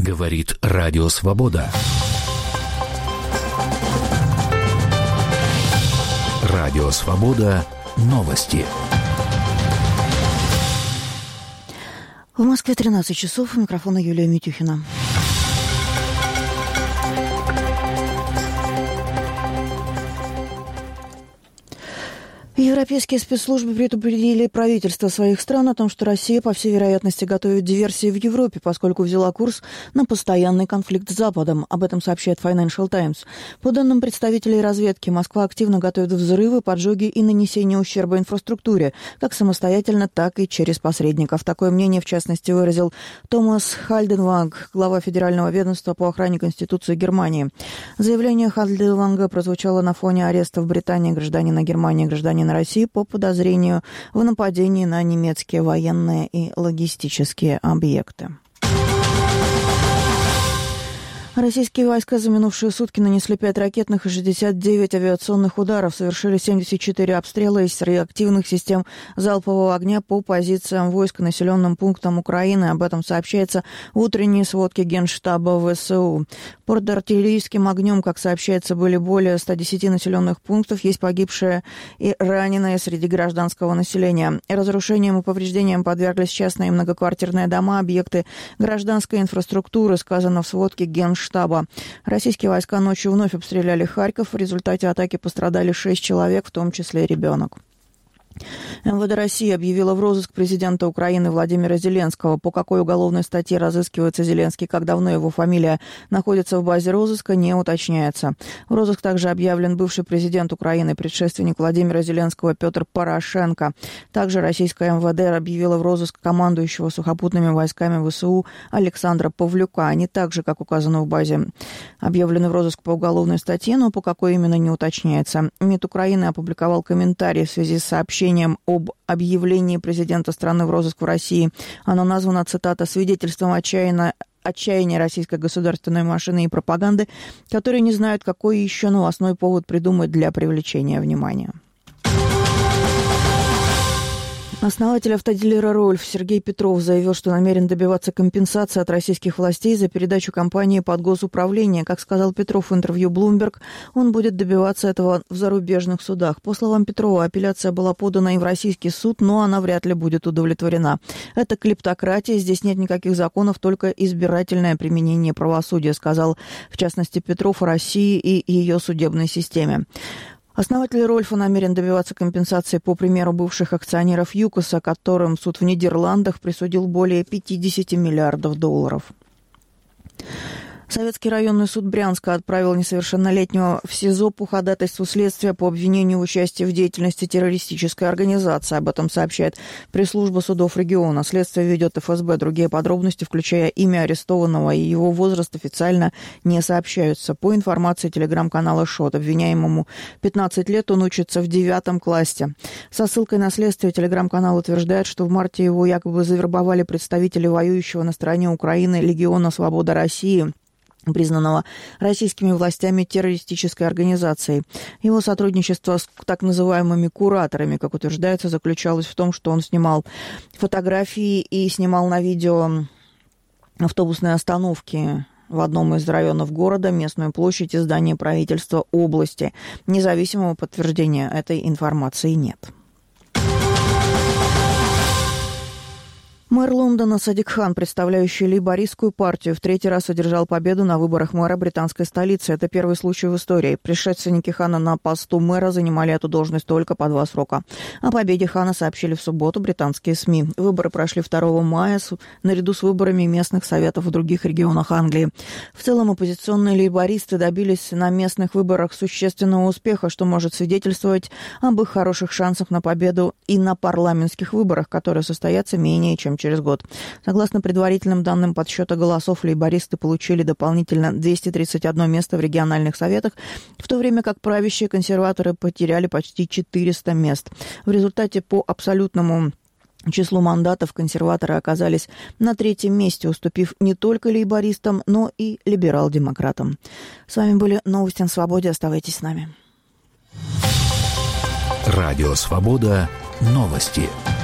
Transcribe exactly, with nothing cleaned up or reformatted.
Говорит Радио Свобода. Радио Свобода. Новости. В Москве тринадцать часов. У микрофона Юлия Митюхина. Европейские спецслужбы предупредили правительства своих стран о том, что Россия, по всей вероятности, готовит диверсии в Европе, поскольку взяла курс на постоянный конфликт с Западом. Об этом сообщает Financial Times. По данным представителей разведки, Москва активно готовит взрывы, поджоги и нанесение ущерба инфраструктуре, как самостоятельно, так и через посредников. Такое мнение, в частности, выразил Томас Хальденванг, глава Федерального ведомства по охране Конституции Германии. Заявление Хальденванга прозвучало на фоне ареста в Британии гражданина Германии, гражданина России по подозрению в нападении на немецкие военные и логистические объекты. Российские войска за минувшие сутки нанесли пять ракетных и шестьдесят девять авиационных ударов, совершили семьдесят четыре обстрела из реактивных систем залпового огня по позициям войск и населенным пунктам Украины. Об этом сообщается в утренней сводке Генштаба ВСУ. Под артиллерийским огнем, как сообщается, были более ста десяти населенных пунктов. Есть погибшие и раненые среди гражданского населения. Разрушениям и повреждениям подверглись частные и многоквартирные дома, объекты гражданской инфраструктуры, сказано в сводке Генштаба. штаба. Российские войска ночью вновь обстреляли Харьков. В результате атаки пострадали шесть человек, в том числе ребенок. МВД России объявила в розыск президента Украины Владимира Зеленского. По какой уголовной статье разыскивается Зеленский, как давно его фамилия находится в базе розыска, не уточняется. В розыск также объявлен бывший президент Украины, предшественник Владимира Зеленского Петр Порошенко. Также российская МВД объявила в розыск командующего сухопутными войсками ВСУ Александра Павлюка. Они также, как указано в базе, объявлены в розыск по уголовной статье, но по какой именно не уточняется. МИД Украины опубликовал комментарий в связи с сообщением об объявлении президента страны в розыск в России. Оно названо, цитата, «свидетельством отчаянно отчаяния российской государственной машины и пропаганды, которые не знают, какой еще новостной повод придумать для привлечения внимания». Основатель автодилера «Рольф» Сергей Петров заявил, что намерен добиваться компенсации от российских властей за передачу компании под госуправление. Как сказал Петров в интервью Bloomberg, он будет добиваться этого в зарубежных судах. По словам Петрова, апелляция была подана и в российский суд, но она вряд ли будет удовлетворена. Это клептократия, здесь нет никаких законов, только избирательное применение правосудия, сказал, в частности, Петров о России и ее судебной системе. Основатель «Рольфа» намерен добиваться компенсации по примеру бывших акционеров ЮКОСа, которым суд в Нидерландах присудил более пятьдесят миллиардов долларов. Советский районный суд Брянска отправил несовершеннолетнего в СИЗО по ходатайству следствия по обвинению в участии в деятельности террористической организации. Об этом сообщает пресс-служба судов региона. Следствие ведет эф эс бэ. Другие подробности, включая имя арестованного и его возраст, официально не сообщаются. По информации телеграм-канала ШОТ, обвиняемому пятнадцать лет, он учится в девятом классе. Со ссылкой на следствие телеграм-канал утверждает, что в марте его якобы завербовали представители воюющего на стороне Украины Легиона Свобода России, признанного российскими властями террористической организацией. Его сотрудничество с так называемыми кураторами, как утверждается, заключалось в том, что он снимал фотографии и снимал на видео автобусные остановки в одном из районов города, местную площадь и здание правительства области. Независимого подтверждения этой информации нет. Мэр Лондона Садик Хан, представляющий лейбористскую партию, в третий раз одержал победу на выборах мэра британской столицы. Это первый случай в истории. Предшественники Хана на посту мэра занимали эту должность только по два срока. О победе Хана сообщили в субботу британские СМИ. Выборы прошли второго мая наряду с выборами местных советов в других регионах Англии. В целом оппозиционные лейбористы добились на местных выборах существенного успеха, что может свидетельствовать об их хороших шансах на победу и на парламентских выборах, которые состоятся менее чем через год. Согласно предварительным данным подсчета голосов, лейбористы получили дополнительно двести тридцать одно место в региональных советах, в то время как правящие консерваторы потеряли почти четыреста мест. В результате по абсолютному числу мандатов консерваторы оказались на третьем месте, уступив не только лейбористам, но и либерал-демократам. С вами были новости на Свободе. Оставайтесь с нами. Радио Свобода. Новости.